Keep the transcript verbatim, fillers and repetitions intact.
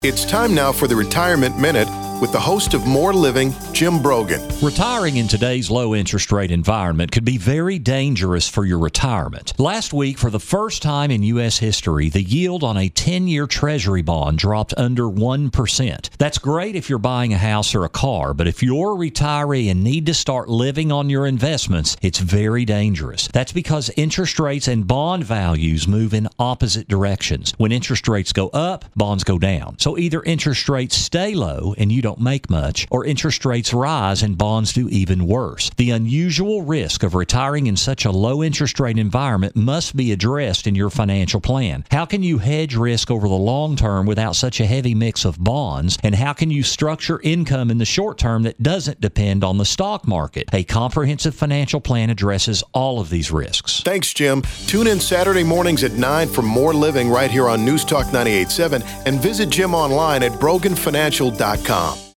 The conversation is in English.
It's time now for the Retirement Minute with the host of More Living, Jim Brogan. Retiring in today's low interest rate environment could be very dangerous for your retirement. Last week, for the first time in U S history, the yield on a ten-year Treasury bond dropped under one percent. That's great if you're buying a house or a car, but if you're a retiree and need to start living on your investments, it's very dangerous. That's because interest rates and bond values move in opposite directions. When interest rates go up, bonds go down. So either interest rates stay low and you don't make much, or interest rates rise and bonds do even worse. The unusual risk of retiring in such a low interest rate environment must be addressed in your financial plan. How can you hedge risk over the long term without such a heavy mix of bonds? And how can you structure income in the short term that doesn't depend on the stock market? A comprehensive financial plan addresses all of these risks. Thanks, Jim. Tune in Saturday mornings at nine for More Living right here on News Talk ninety-eight point seven and visit Jim online at brogan financial dot com.